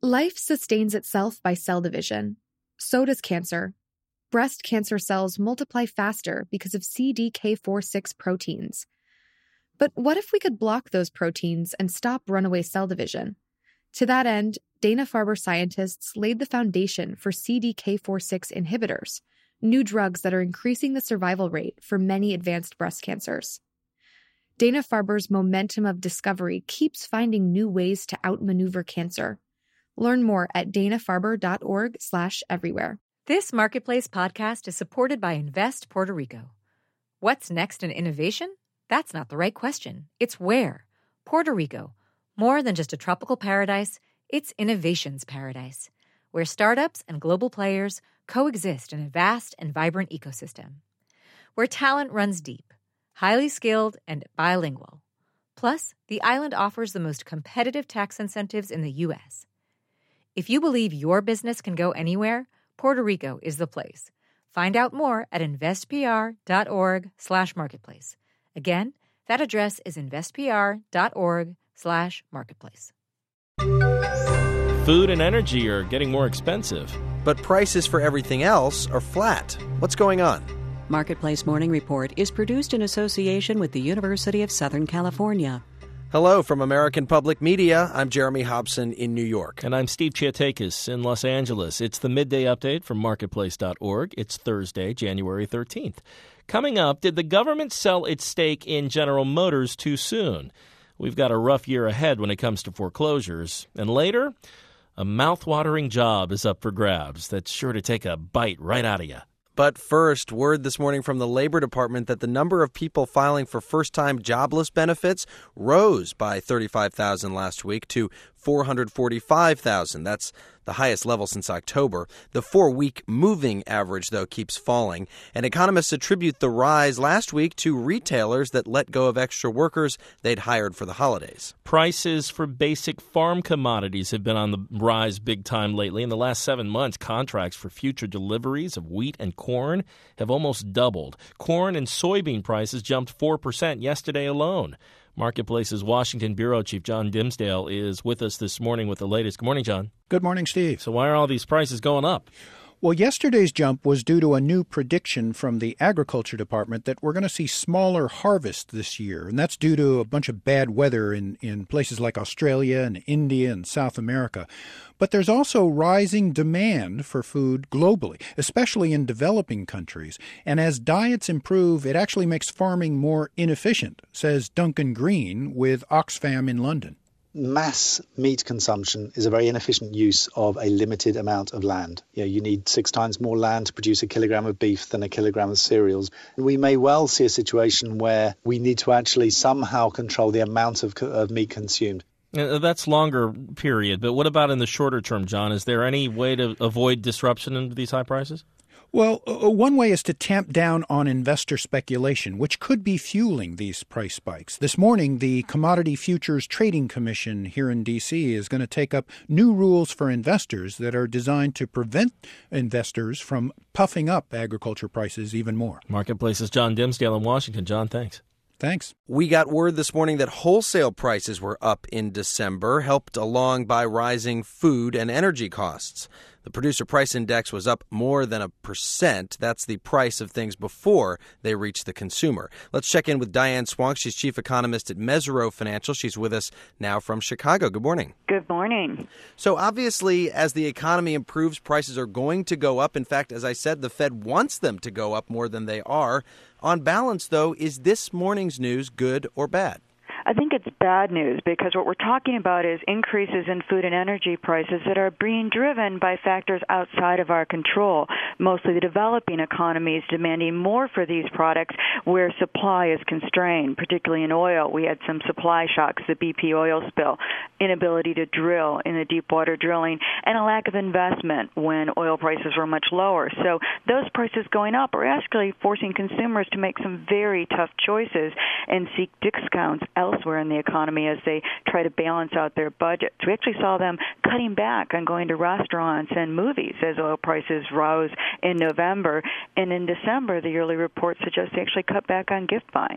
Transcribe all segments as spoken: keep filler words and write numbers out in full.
Life sustains itself by cell division. So does cancer. Breast cancer cells multiply faster because of C D K four six proteins. But what if we could block those proteins and stop runaway cell division? To that end, Dana-Farber scientists laid the foundation for C D K four six inhibitors, new drugs that are increasing the survival rate for many advanced breast cancers. Dana-Farber's momentum of discovery keeps finding new ways to outmaneuver cancer. Learn more at dana-farber.org slash everywhere. This Marketplace podcast is supported by Invest Puerto Rico. What's next in innovation? That's not the right question. It's where. Puerto Rico. More than just a tropical paradise, it's innovation's paradise, where startups and global players coexist in a vast and vibrant ecosystem. Where talent runs deep, highly skilled, and bilingual. Plus, the island offers the most competitive tax incentives in the U S. If you believe your business can go anywhere, Puerto Rico is the place. Find out more at investpr.org slash marketplace. Again, that address is investpr.org slash marketplace. Food and energy are getting more expensive. But prices for everything else are flat. What's going on? Marketplace Morning Report is produced in association with the University of Southern California. Hello from American Public Media. I'm Jeremy Hobson in New York. And I'm Steve Chiatakis in Los Angeles. It's the midday update from marketplace dot org. It's Thursday, January thirteenth. Coming up, did the government sell its stake in General Motors too soon? We've got a rough year ahead when it comes to foreclosures. And later, a mouth-watering job is up for grabs that's sure to take a bite right out of you. But first, word this morning from the Labor Department that the number of people filing for first-time jobless benefits rose by thirty-five thousand last week to four hundred forty-five thousand. That's the highest level since October. The four-week moving average, though, keeps falling. And economists attribute the rise last week to retailers that let go of extra workers they'd hired for the holidays. Prices for basic farm commodities have been on the rise big time lately. In the last seven months, contracts for future deliveries of wheat and corn have almost doubled. Corn and soybean prices jumped four percent yesterday alone. Marketplace's Washington Bureau Chief John Dimsdale is with us this morning with the latest. Good morning, John. Good morning, Steve. So why are all these prices going up? Well, yesterday's jump was due to a new prediction from the Agriculture Department that we're going to see smaller harvests this year. And that's due to a bunch of bad weather in, in places like Australia and India and South America. But there's also rising demand for food globally, especially in developing countries. And as diets improve, it actually makes farming more inefficient, says Duncan Green with Oxfam in London. Mass meat consumption is a very inefficient use of a limited amount of land. You know, you need six times more land to produce a kilogram of beef than a kilogram of cereals. We may well see a situation where we need to actually somehow control the amount of, of meat consumed. Uh, That's longer period, but what about in the shorter term, John? Is there any way to avoid disruption in these high prices? Well, uh, one way is to tamp down on investor speculation, which could be fueling these price spikes. This morning, the Commodity Futures Trading Commission here in D C is going to take up new rules for investors that are designed to prevent investors from puffing up agriculture prices even more. Marketplace's John Dimsdale in Washington. John, thanks. Thanks. We got word this morning that wholesale prices were up in December, helped along by rising food and energy costs. The Producer Price Index was up more than a percent. That's the price of things before they reach the consumer. Let's check in with Diane Swonk. She's chief economist at Mesirow Financial. She's with us now from Chicago. Good morning. Good morning. So obviously, as the economy improves, prices are going to go up. In fact, as I said, the Fed wants them to go up more than they are. On balance, though, is this morning's news good or bad? I think it's bad news because what we're talking about is increases in food and energy prices that are being driven by factors outside of our control, mostly the developing economies demanding more for these products where supply is constrained, particularly in oil. We had some supply shocks, the B P oil spill, inability to drill in the deep water drilling, and a lack of investment when oil prices were much lower. So those prices going up are actually forcing consumers to make some very tough choices and seek discounts elsewhere in the economy as they try to balance out their budgets. We actually saw them cutting back on going to restaurants and movies as oil prices rose in November. And in December, the yearly report suggests they actually cut back on gift buying.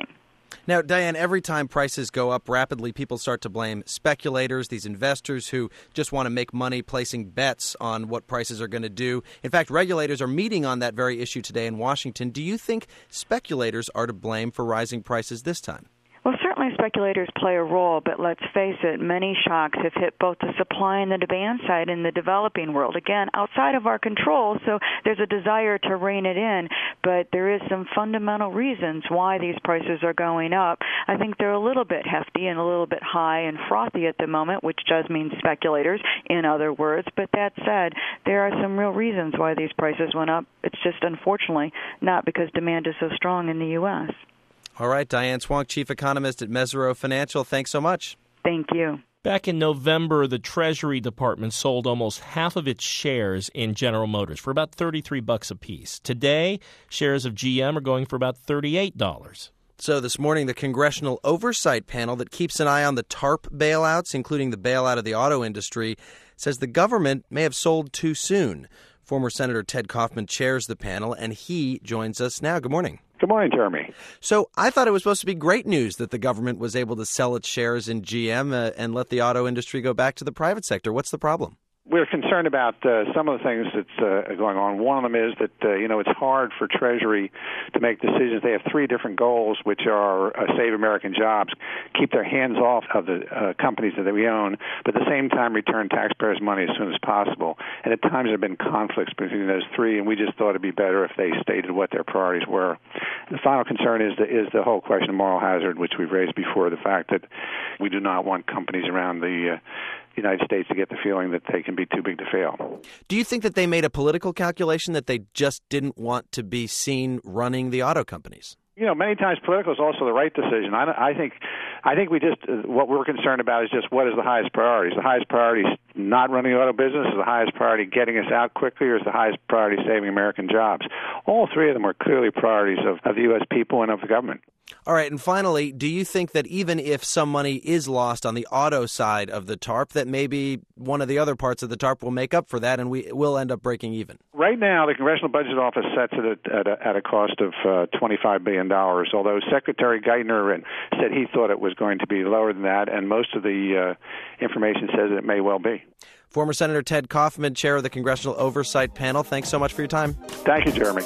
Now, Diane, every time prices go up rapidly, people start to blame speculators, these investors who just want to make money placing bets on what prices are going to do. In fact, regulators are meeting on that very issue today in Washington. Do you think speculators are to blame for rising prices this time? Well, certainly speculators play a role, but let's face it, many shocks have hit both the supply and the demand side in the developing world. Again, outside of our control, so there's a desire to rein it in, but there is some fundamental reasons why these prices are going up. I think they're a little bit hefty and a little bit high and frothy at the moment, which does mean speculators, in other words. But that said, there are some real reasons why these prices went up. It's just, unfortunately, not because demand is so strong in the U S All right, Diane Swonk, Chief Economist at Mesirow Financial. Thanks so much. Thank you. Back in November, the Treasury Department sold almost half of its shares in General Motors for about thirty-three bucks a piece. Today, shares of G M are going for about thirty-eight dollars. So this morning, the Congressional Oversight Panel that keeps an eye on the TARP bailouts, including the bailout of the auto industry, says the government may have sold too soon. Former Senator Ted Kaufman chairs the panel, and he joins us now. Good morning. Good morning, Jeremy. So I thought it was supposed to be great news that the government was able to sell its shares in G M uh, and let the auto industry go back to the private sector. What's the problem? We're concerned about uh, some of the things that's uh, going on. One of them is that, uh, you know, it's hard for Treasury to make decisions. They have three different goals, which are uh, save American jobs, keep their hands off of the uh, companies that we own, but at the same time return taxpayers' money as soon as possible. And at times there have been conflicts between those three, and we just thought it'd be better if they stated what their priorities were. The final concern is the, is the whole question of moral hazard, which we've raised before, the fact that we do not want companies around the uh, United States to get the feeling that they can be too big to fail. Do you think that they made a political calculation that they just didn't want to be seen running the auto companies? You know, many times political is also the right decision. I, I think, I think we just uh, what we're concerned about is just what is the highest priority. Is the highest priority not running the auto business? Is the highest priority getting us out quickly? Or is the highest priority saving American jobs? All three of them are clearly priorities of, of the U S people and of the government. All right, and finally, do you think that even if some money is lost on the auto side of the TARP, that maybe one of the other parts of the TARP will make up for that and we will end up breaking even? Right now, the Congressional Budget Office sets it at, at, a, at a cost of uh, twenty-five billion dollars, although Secretary Geithner said he thought it was going to be lower than that, and most of the uh, information says it may well be. Former Senator Ted Kaufman, chair of the Congressional Oversight Panel, thanks so much for your time. Thank you, Jeremy.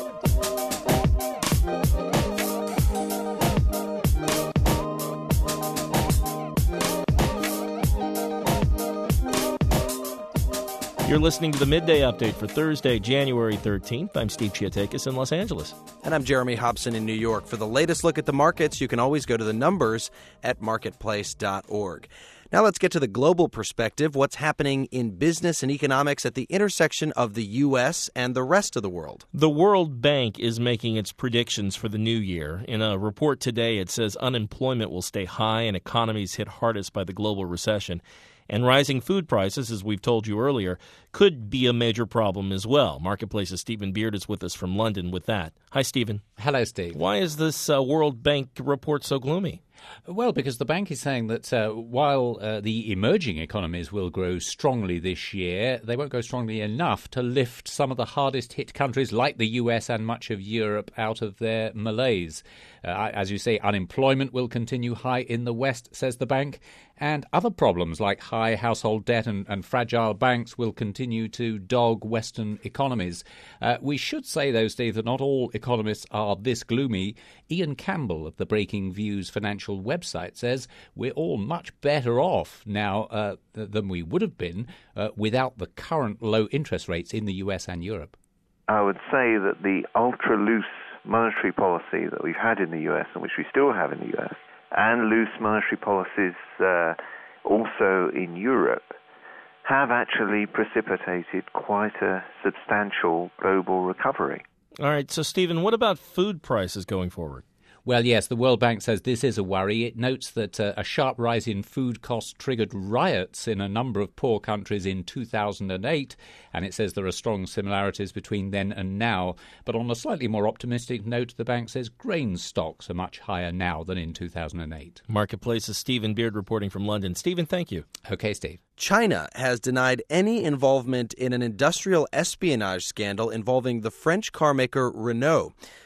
You're listening to the Midday Update for Thursday, January thirteenth. I'm Steve Chiatakis in Los Angeles. And I'm Jeremy Hobson in New York. For the latest look at the markets, you can always go to the numbers at marketplace dot org. Now let's get to the global perspective, what's happening in business and economics at the intersection of the U S and the rest of the world. The World Bank is making its predictions for the new year. In a report today, it says unemployment will stay high and economies hit hardest by the global recession. And rising food prices, as we've told you earlier, could be a major problem as well. Marketplace's Stephen Beard is with us from London with that. Hi, Stephen. Hello, Steve. Why is this uh, World Bank report so gloomy? Well, because the bank is saying that uh, while uh, the emerging economies will grow strongly this year, they won't grow strongly enough to lift some of the hardest hit countries like the U S and much of Europe out of their malaise. Uh, as you say, unemployment will continue high in the West, says the bank, and other problems like high household debt and, and fragile banks will continue to dog Western economies. Uh, we should say, though, Steve, that not all economists are this gloomy. Ian Campbell of the Breaking Views financial website says we're all much better off now uh, than we would have been uh, without the current low interest rates in the U S and Europe. I would say that the ultra-loose monetary policy that we've had in the U S and which we still have in the U S, and loose monetary policies uh, also in Europe, have actually precipitated quite a substantial global recovery. All right, so Stephen, what about food prices going forward? Well, yes, the World Bank says this is a worry. It notes that uh, a sharp rise in food costs triggered riots in a number of poor countries in two thousand eight, and it says there are strong similarities between then and now. But on a slightly more optimistic note, the bank says grain stocks are much higher now than in two thousand eight. Marketplace's Stephen Beard reporting from London. Stephen, thank you. Okay, Steve. China has denied any involvement in an industrial espionage scandal involving the French carmaker Renault.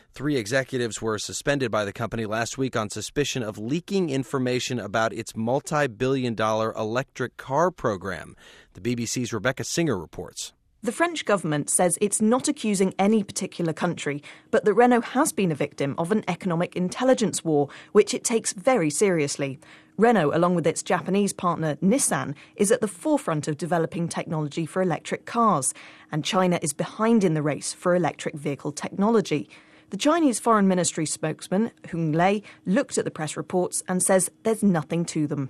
Three executives were suspended by the company last week on suspicion of leaking information about its multi-billion dollar electric car program. The B B C's Rebecca Singer reports. The French government says it's not accusing any particular country, but that Renault has been a victim of an economic intelligence war, which it takes very seriously. Renault, along with its Japanese partner Nissan, is at the forefront of developing technology for electric cars, and China is behind in the race for electric vehicle technology. The Chinese Foreign Ministry spokesman, Hung Lei, looked at the press reports and says there's nothing to them.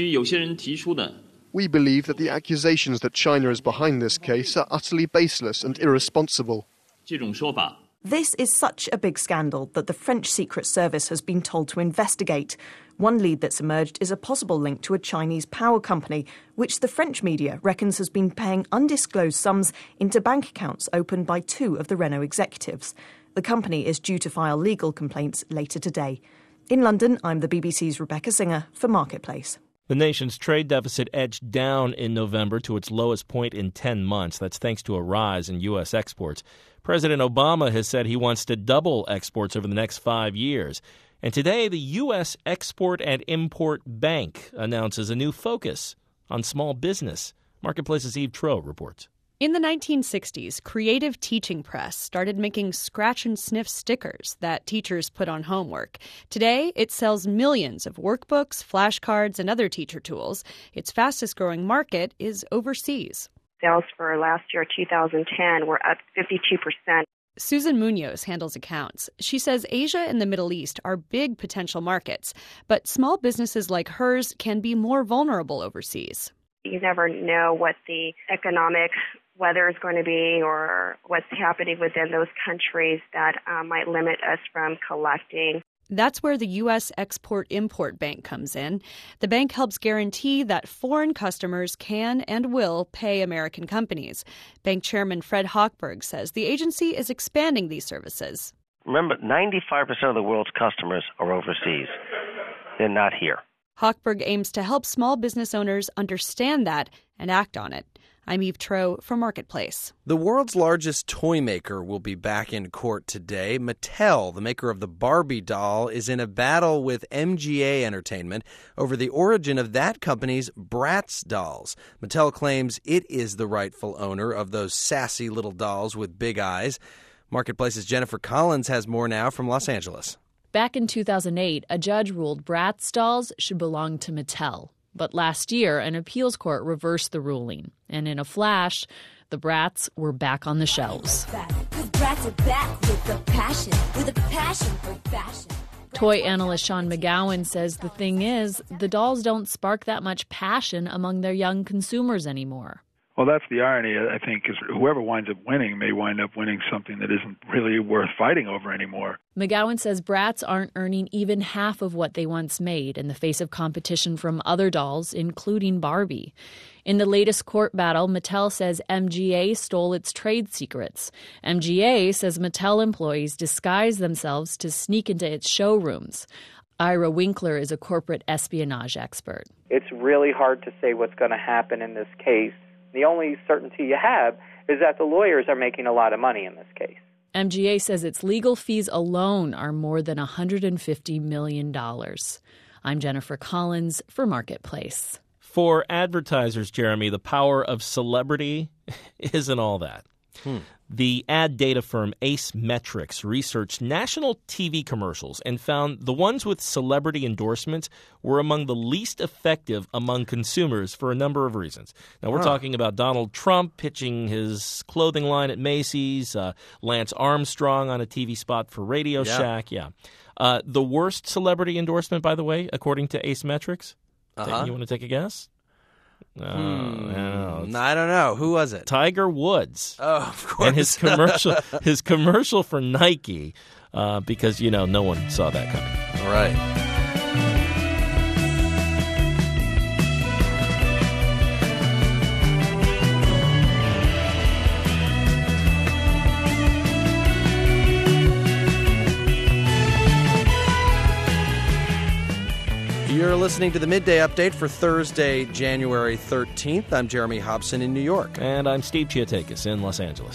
We believe that the accusations that China is behind this case are utterly baseless and irresponsible. This is such a big scandal that the French Secret Service has been told to investigate. One lead that's emerged is a possible link to a Chinese power company, which the French media reckons has been paying undisclosed sums into bank accounts opened by two of the Renault executives. The company is due to file legal complaints later today. In London, I'm the B B C's Rebecca Singer for Marketplace. The nation's trade deficit edged down in November to its lowest point in ten months. That's thanks to a rise in U S exports. President Obama has said he wants to double exports over the next five years. And today, the U S Export and Import Bank announces a new focus on small business. Marketplace's Eve Tro reports. In the nineteen sixties, Creative Teaching Press started making scratch-and-sniff stickers that teachers put on homework. Today, it sells millions of workbooks, flashcards, and other teacher tools. Its fastest-growing market is overseas. Sales for last year, two thousand ten, were up fifty-two percent. Susan Munoz handles accounts. She says Asia and the Middle East are big potential markets, but small businesses like hers can be more vulnerable overseas. You never know what the economic weather is going to be or what's happening within those countries that uh, might limit us from collecting. That's where the U S Export-Import Bank comes in. The bank helps guarantee that foreign customers can and will pay American companies. Bank Chairman Fred Hochberg says the agency is expanding these services. Remember, ninety-five percent of the world's customers are overseas. They're not here. Hochberg aims to help small business owners understand that and act on it. I'm Eve Tro for Marketplace. The world's largest toy maker will be back in court today. Mattel, the maker of the Barbie doll, is in a battle with M G A Entertainment over the origin of that company's Bratz dolls. Mattel claims it is the rightful owner of those sassy little dolls with big eyes. Marketplace's Jennifer Collins has more now from Los Angeles. Back in two thousand eight, a judge ruled Bratz dolls should belong to Mattel. But last year, an appeals court reversed the ruling. And in a flash, the Bratz were back on the shelves. Toy analyst Sean McGowan says the thing is, the dolls don't spark that much passion among their young consumers anymore. Well, that's the irony, I think, is whoever winds up winning may wind up winning something that isn't really worth fighting over anymore. McGowan says Bratz aren't earning even half of what they once made in the face of competition from other dolls, including Barbie. In the latest court battle, Mattel says M G A stole its trade secrets. M G A says Mattel employees disguise themselves to sneak into its showrooms. Ira Winkler is a corporate espionage expert. It's really hard to say what's going to happen in this case. The only certainty you have is that the lawyers are making a lot of money in this case. M G A says its legal fees alone are more than one hundred fifty million dollars. I'm Jennifer Collins for Marketplace. For advertisers, Jeremy, the power of celebrity isn't all that. Hmm. The ad data firm Ace Metrics researched national T V commercials and found the ones with celebrity endorsements were among the least effective among consumers for a number of reasons. Now, we're huh. talking about Donald Trump pitching his clothing line at Macy's, uh, Lance Armstrong on a T V spot for Radio yeah. Shack. Yeah. Uh, the worst celebrity endorsement, by the way, according to Ace Metrics. Uh-huh. You want to take a guess? Oh, hmm. no. I don't know. Who was it? Tiger Woods. Oh, of course. And his commercial, his commercial for Nike, uh, because, you know, no one saw that coming. All right. You're listening to the Midday Update for Thursday, January thirteenth. I'm Jeremy Hobson in New York. And I'm Steve Chiatakis in Los Angeles.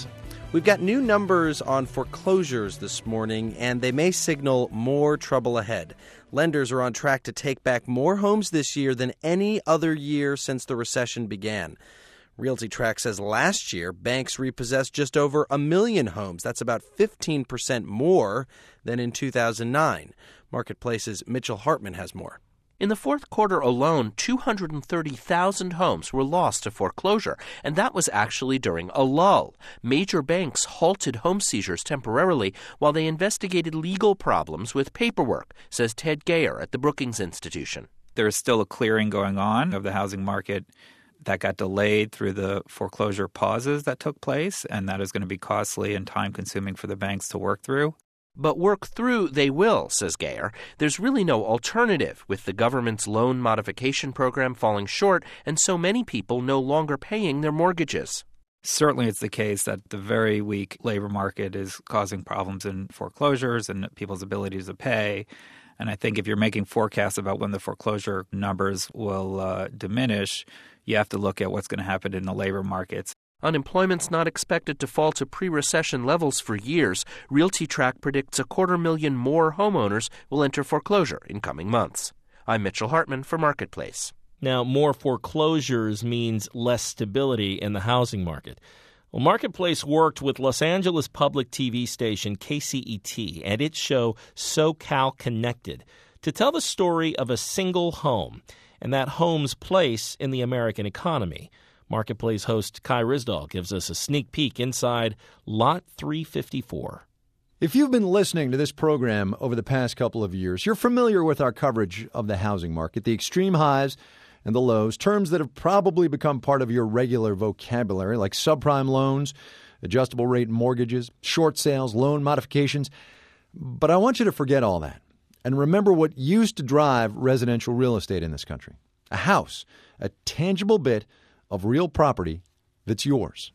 We've got new numbers on foreclosures this morning, and they may signal more trouble ahead. Lenders are on track to take back more homes this year than any other year since the recession began. RealtyTrack says last year, banks repossessed just over a million homes. That's about fifteen percent more than in two thousand nine. Marketplace's Mitchell Hartman has more. In the fourth quarter alone, two hundred thirty thousand homes were lost to foreclosure, and that was actually during a lull. Major banks halted home seizures temporarily while they investigated legal problems with paperwork, says Ted Gayer at the Brookings Institution. There is still a clearing going on of the housing market that got delayed through the foreclosure pauses that took place, and that is going to be costly and time-consuming for the banks to work through. But work through they will, says Gayer. There's really no alternative, with the government's loan modification program falling short and so many people no longer paying their mortgages. Certainly it's the case that the very weak labor market is causing problems in foreclosures and people's abilities to pay. And I think if you're making forecasts about when the foreclosure numbers will uh, diminish, you have to look at what's going to happen in the labor markets. Unemployment's not expected to fall to pre-recession levels for years. RealtyTrack predicts a quarter million more homeowners will enter foreclosure in coming months. I'm Mitchell Hartman for Marketplace. Now, more foreclosures means less stability in the housing market. Well, Marketplace worked with Los Angeles public T V station K C E T and its show SoCal Connected to tell the story of a single home and that home's place in the American economy. Marketplace host Kai Ryssdal gives us a sneak peek inside Lot three fifty-four. If you've been listening to this program over the past couple of years, you're familiar with our coverage of the housing market, the extreme highs and the lows, terms that have probably become part of your regular vocabulary, like subprime loans, adjustable rate mortgages, short sales, loan modifications. But I want you to forget all that and remember what used to drive residential real estate in this country. A house, a tangible bit of real property that's yours.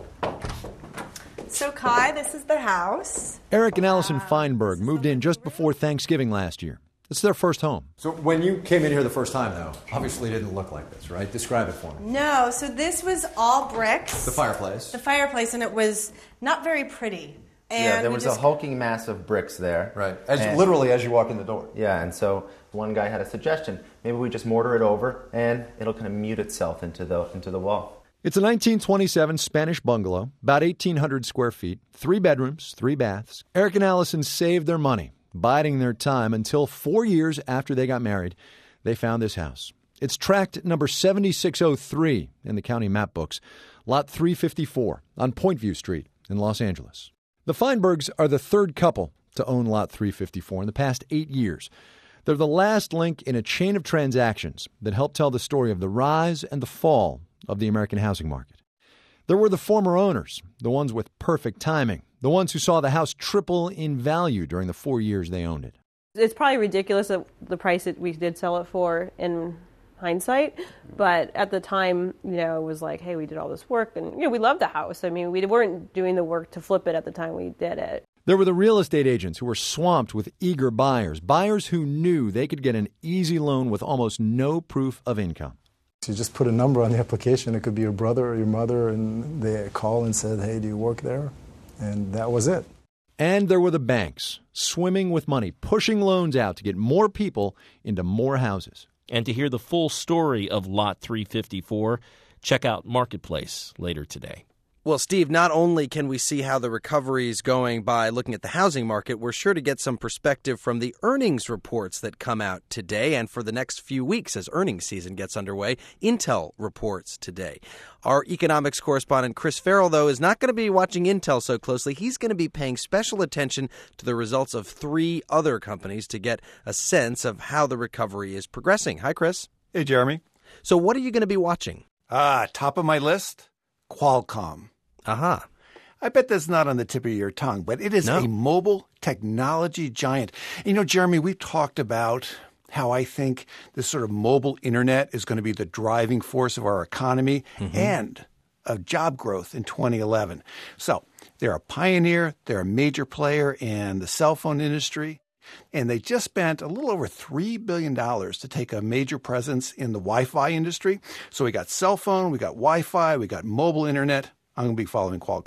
So, Kai, this is their house. Eric and Allison Feinberg moved in just before Thanksgiving last year. It's their first home. So when you came in here the first time, though, obviously it didn't look like this, right? Describe it for me. No, so this was all bricks. The fireplace. The fireplace, and it was not very pretty. And yeah, there was just... a hulking mass of bricks there. Right, as and, literally as you walk in the door. Yeah, and so one guy had a suggestion. Maybe we just mortar it over, and it'll kind of mute itself into the into the wall. It's a nineteen twenty-seven Spanish bungalow, about eighteen hundred square feet, three bedrooms, three baths. Eric and Allison saved their money, biding their time until four years after they got married, they found this house. It's tract number seventy-six oh three in the county map books, lot three fifty-four on Pointview Street in Los Angeles. The Feinbergs are the third couple to own lot three fifty-four in the past eight years. They're the last link in a chain of transactions that helped tell the story of the rise and the fall of the American housing market. There were the former owners, the ones with perfect timing, the ones who saw the house triple in value during the four years they owned it. It's probably ridiculous at the price that we did sell it for in hindsight, but at the time, you know, it was like, hey, we did all this work, and, you know, we loved the house. I mean, we weren't doing the work to flip it at the time we did it. There were the real estate agents who were swamped with eager buyers, buyers who knew they could get an easy loan with almost no proof of income. You just put a number on the application. It could be your brother or your mother, and they call and said, hey, do you work there? And that was it. And there were the banks, swimming with money, pushing loans out to get more people into more houses. And to hear the full story of Lot three fifty-four, check out Marketplace later today. Well, Steve, not only can we see how the recovery is going by looking at the housing market, we're sure to get some perspective from the earnings reports that come out today and for the next few weeks as earnings season gets underway. Intel reports today. Our economics correspondent Chris Farrell, though, is not going to be watching Intel so closely. He's going to be paying special attention to the results of three other companies to get a sense of how the recovery is progressing. Hi, Chris. Hey, Jeremy. So what are you going to be watching? Ah, top of my list, Qualcomm. Aha. Uh-huh. I bet that's not on the tip of your tongue, but it is no. a mobile technology giant. You know, Jeremy, we've talked about how I think this sort of mobile internet is going to be the driving force of our economy mm-hmm. and of job growth in twenty eleven. So they're a pioneer, they're a major player in the cell phone industry, and they just spent a little over three billion dollars to take a major presence in the Wi-Fi industry. So we got cell phone, we got Wi-Fi, we got mobile internet. I'm going to be following Qualcomm.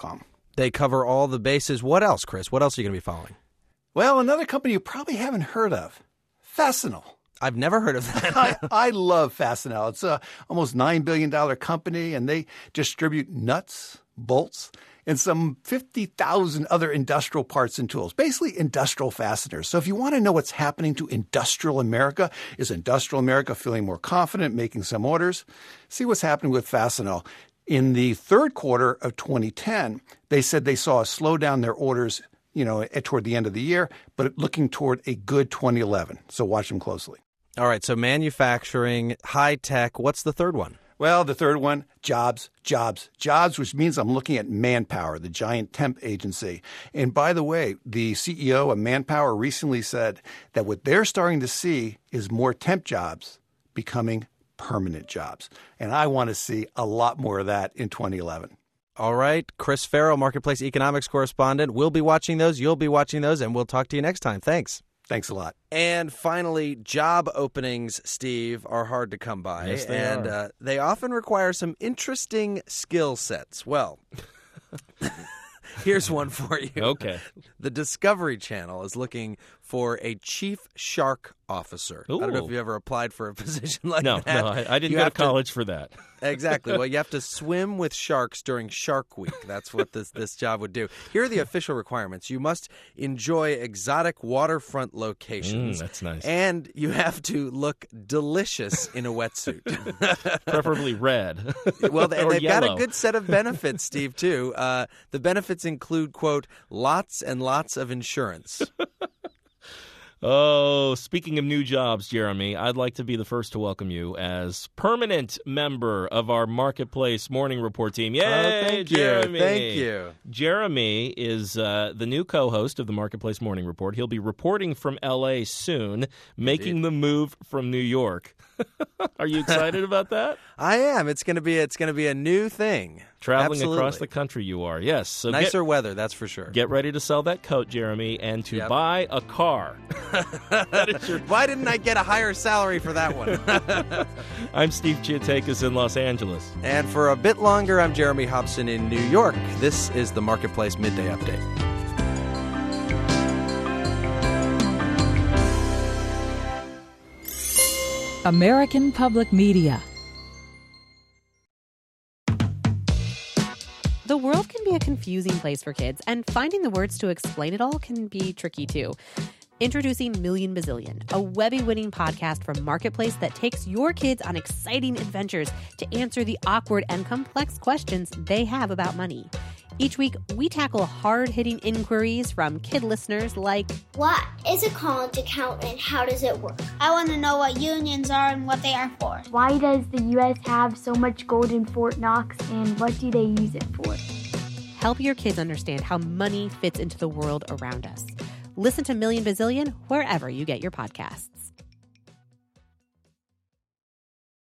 They cover all the bases. What else, Chris? What else are you going to be following? Well, another company you probably haven't heard of, Fastenal. I've never heard of that. I, I love Fastenal. It's a almost nine billion dollars company, and they distribute nuts, bolts, and some fifty thousand other industrial parts and tools, basically industrial fasteners. So if you want to know what's happening to industrial America, is industrial America feeling more confident making some orders? See what's happening with Fastenal. In the third quarter of twenty ten, they said they saw a slowdown in their orders, you know, at, toward the end of the year, but looking toward a good twenty eleven. So watch them closely. All right, so manufacturing, high tech. What's the third one? Well, the third one, jobs, jobs, jobs, which means I'm looking at Manpower, the giant temp agency. And by the way, the C E O of Manpower recently said that what they're starting to see is more temp jobs becoming permanent jobs. And I want to see a lot more of that in twenty eleven. All right, Chris Farrell, Marketplace Economics correspondent. We'll be watching those. You'll be watching those, and we'll talk to you next time. Thanks. Thanks a lot. And finally, job openings, Steve, are hard to come by. Yes, they and are. Uh, they often require some interesting skill sets. Well, here's one for you. Okay. The Discovery Channel is looking for a chief shark officer. Ooh. I don't know if you ever applied for a position like no, that. No, I, I didn't You go to have college for that. Exactly. Well, you have to swim with sharks during Shark Week. That's what this, this job would do. Here are the official requirements. You must enjoy exotic waterfront locations. Mm, that's nice. And you have to look delicious in a wetsuit. Preferably red. Well, and or they've yellow. got a good set of benefits, Steve, too. Uh, the benefits include, quote, lots and lots of insurance. Oh, speaking of new jobs, Jeremy, I'd like to be the first to welcome you as permanent member of our Marketplace Morning Report team. Yay, oh, thank Jeremy. you. Thank you. Jeremy is uh, the new co-host of the Marketplace Morning Report. He'll be reporting from L A soon, making Indeed. the move from New York. Are you excited about that? I am. It's going to be it's going to be a new thing. Traveling Absolutely. across the country you are, yes. So Nicer get, weather, that's for sure. Get ready to sell that coat, Jeremy, and to Yep. buy a car. That is your... Why didn't I get a higher salary for that one? I'm Steve Chiatakis in Los Angeles. And for a bit longer, I'm Jeremy Hobson in New York. This is the Marketplace Midday Update. American Public Media. The world can be a confusing place for kids, and finding the words to explain it all can be tricky too. Introducing Million Bazillion, a Webby-winning podcast from Marketplace that takes your kids on exciting adventures to answer the awkward and complex questions they have about money. Each week, we tackle hard-hitting inquiries from kid listeners like, what is a college account and how does it work? I want to know what unions are and what they are for. Why does the U S have so much gold in Fort Knox and what do they use it for? Help your kids understand how money fits into the world around us. Listen to Million Bazillion wherever you get your podcasts.